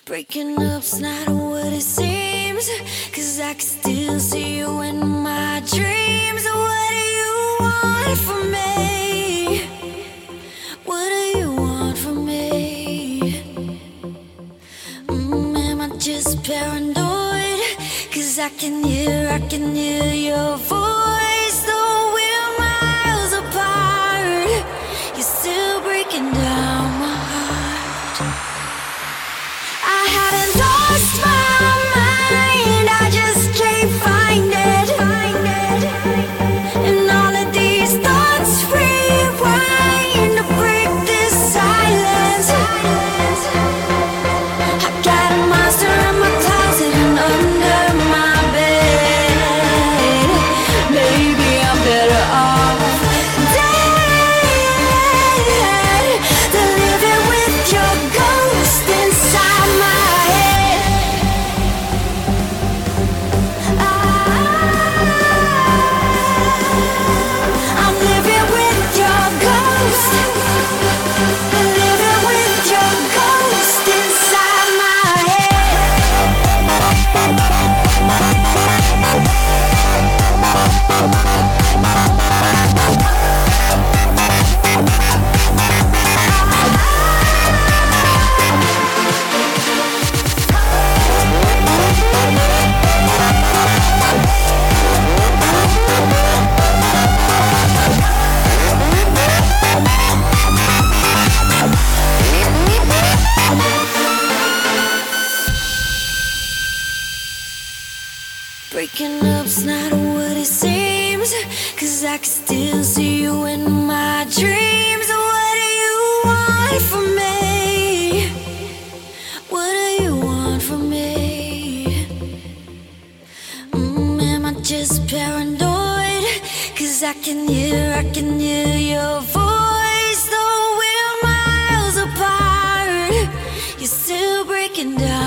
Breaking up's not what it seems, 'cause I can still see you in my dreams. What do you want from me? What do you want from me? Am I just paranoid? 'Cause I can hear your voice. Though we're miles apart, you're still breaking down my heart. I haven't lost my mind, I just can't find it. And all of these thoughts rewind to break this silence. I got a monster in my closet and under my bed. Maybe I'm better off dead than living with your ghost inside my head. I'm living with your ghost, living with your ghost inside my head. Breaking up's not what it seems, 'cause I can still see you in my dreams. What do you want from me? What do you want from me? Am I just paranoid? 'Cause I can hear your voice. Though we're miles apart, you're still breaking down